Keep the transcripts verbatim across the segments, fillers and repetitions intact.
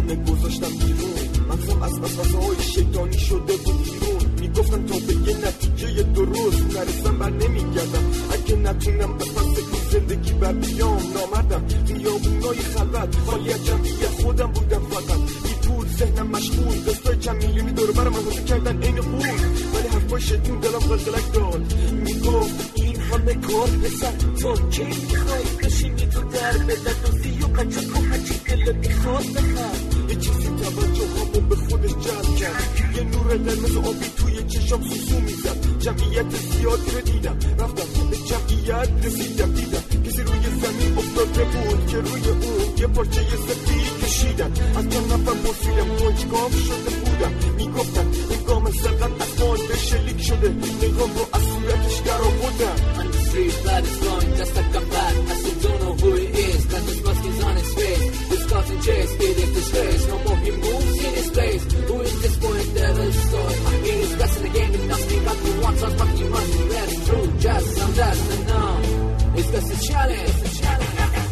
همه گذاشتم بیرون، مغزم از وسوسه های شیطانی شده بود بیرون. میگفتم تا به یه نتیجه درست نرسم بر نمیگردم، اگه نتونم به پس این زندگی بر بیام نامردم. خیابونای خلوت خالی از جمعیت خودم بودم فقط، بی پول ذهنم مشغول، دستای چند میلیونی دور برم حاضر کردن عین قول. ولی حرفای شیطون دلم قلقلک داد، میگفت این همه کار پسر تا کی میخوای بشینی تو در بدت و سی و قچه تو هرچی دلت میخواد بخواد. یه چیزی توجه همو به خودش جلب کرد، یه نور قرمز آبی توی چشم سوسو میزد. جمعیت زیادی رو دیدم، رفتم به جمعیت رسیدم، دیدم کسی روی زمین افتاده بود که روی اون یه پارچه سفید کشیدن. از چند نفر پرسیدم کنجکاو شده بودم، میگفتن انگام زدن از مال به شلیک شده، نگام رو از صورتش در آوردم. On the street, blood is flowing just like a bat. I still don't know who he is, got the mask is on his face. This causing chase, it is disgrace. No more he moves in his place. Who is this boy that is so? He is best in the game, and nothing but he wants us, but he must be left true. Just some dust and now it's just a challenge, a challenge.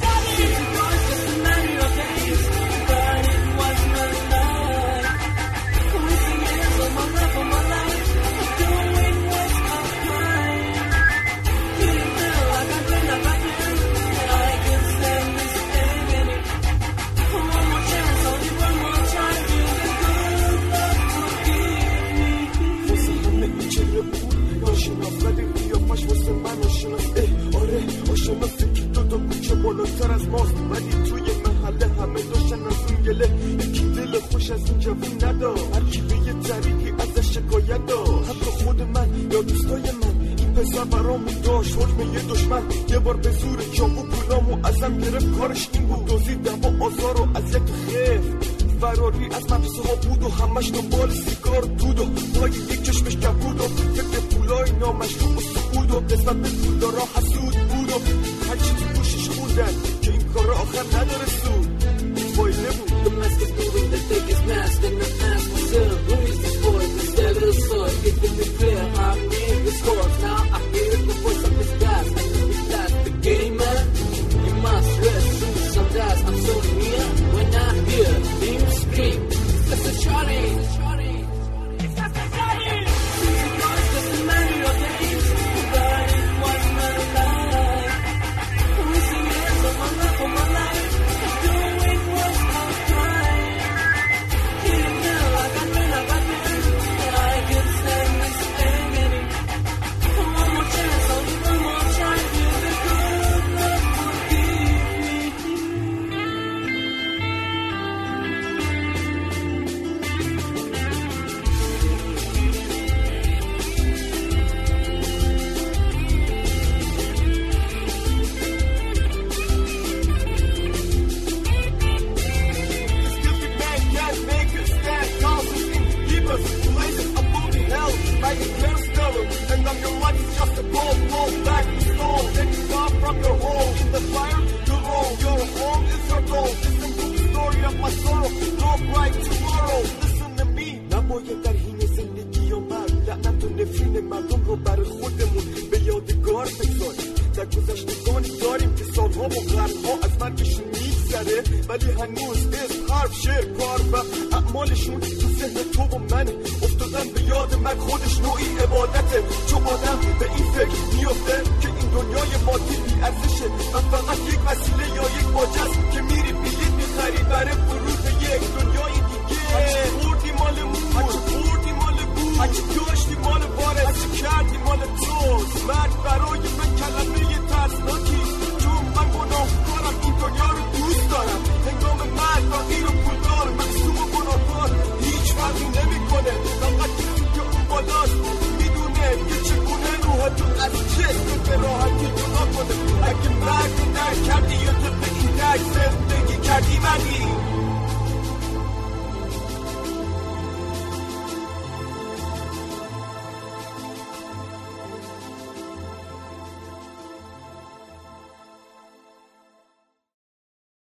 بالاتر از ماست ولی توی محله همه داشتن از اون گله. یکی دل خوش از این جوون ندار، هر کی به یه طریقی ازش شکایت دار. حتی خود من یا دوستای من، این پسر برامون داشت حکم یه دشمن. یه بار به زور چاقو پولامو ازم گرفت، کارش این بود دزدیدم با آزار و اذیت و خیر. فراری از مدرسه ها بود و همش دنبال سیگار دود و پای یک چشمش کبود و فکر پولای نامشروع و سعود و قسمت به پولدارا حسود بود و هر چی تو گوشش خوندن که این کار آخر نداره سود. فایده بود. The mask is moving, the take his mask and the ask myself, who is this boy, this devil soul? Getting me clear, I'm in this course. Now I hear the voice of his past, and if that's the game, man, you must rest through some dust. I'm so near when I hear him scream, it's just a Charlie, it's Charlie, it's just a Charlie. It's just a matter of days, but it was my life. Who is the answer for my life, for my life? Doing what's my crime. Getting down like I'm in a button, and I can stand this agony. One more chance, only one more try, feel the good love forgive me. And on your life is just a cold, cold back to storm. Then you come from your home in the fire, you're wrong. Your home is your goal. Listen to the story of my sorrow. Go bright tomorrow. Listen to me. نباید در حین زندگی آمد لعنت و نفرین مردم رو بر خودمون به یادگار بگذاریم. در گذشتگانی داریم که سالها و قرنها از مرگشون میگذره، ولی هنوز اسم، حرف، شعر، کار و اعمالشون تو ذهن تو و منه. افتادن به یاد من خودش نوعی عبادته، چون آدم به این فکر میفته که این دنیای مادی بی ارزشه و فقط یک وسیله یا یک باجه است که میری بیید